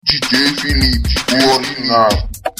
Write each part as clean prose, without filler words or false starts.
DJ Felipe, o original.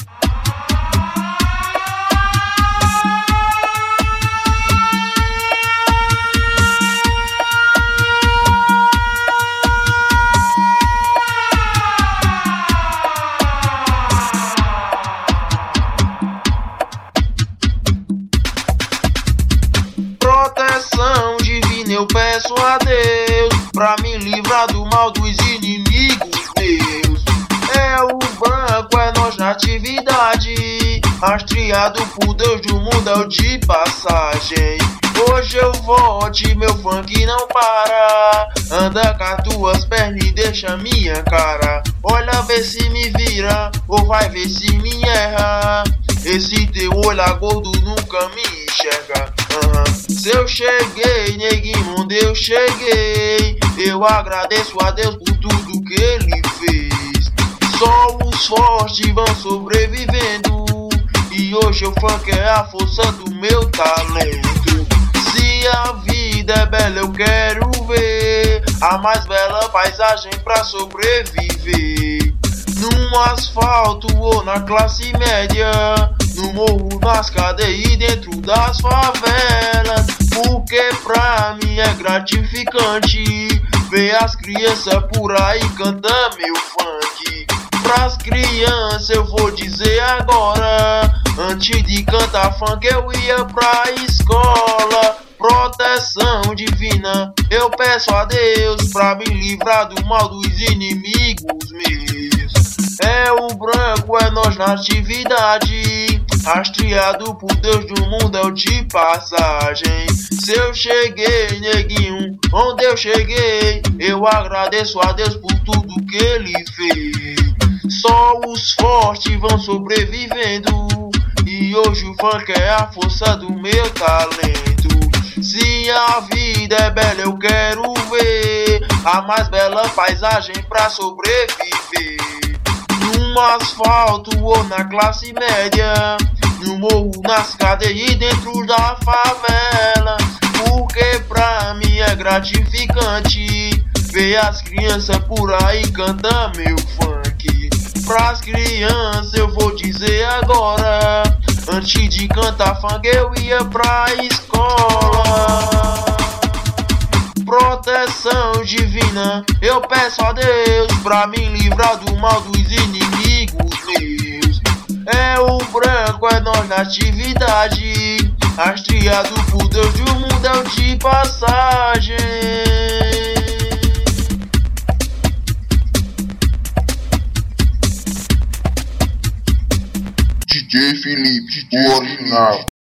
Proteção divina eu peço a Deus, pra me livrar do mal dos inimigos meus. É o branco, é nós na atividade, rastreado por Deus do mundo, é o de passagem. Hoje eu volte, meu funk não para, anda com as tuas pernas e deixa minha cara. Olha vê se me vira, ou vai ver se me erra. Esse teu olho gordo nunca me enxerga. Se eu cheguei, neguinho, onde eu cheguei, eu agradeço a Deus por tudo que Ele fez. Só os fortes vão sobrevivendo, e hoje o funk é a força do meu talento. Se a vida é bela, eu quero ver a mais bela paisagem pra sobreviver. No asfalto ou na classe média, no morro, nas cadeias e dentro das favelas. Porque pra mim é gratificante ver as crianças por aí cantar meu funk. Pras crianças eu vou dizer agora, antes de cantar funk eu ia pra escola. Proteção divina eu peço a Deus, pra me livrar do mal dos inimigos meus. É o branco, é nós na atividade, rastreado por Deus do mundo, é o de passagem. Se eu cheguei, neguinho, onde eu cheguei, eu agradeço a Deus por tudo que Ele fez. Só os fortes vão sobrevivendo, e hoje o funk é a força do meu talento. Se a vida é bela, eu quero ver a mais bela paisagem pra sobreviver. No asfalto ou na classe média, no morro, nas cadeias e dentro da favela. Porque pra mim é gratificante ver as crianças por aí cantar meu funk. Pras crianças eu vou dizer agora, antes de cantar funk eu ia pra escola. Proteção divina eu peço a Deus, pra me livrar do mal dos inimigos meus. É o branco, é nós na atividade, rastreado por Deus do mundo, é o de passagem. DJ Felipe, o original.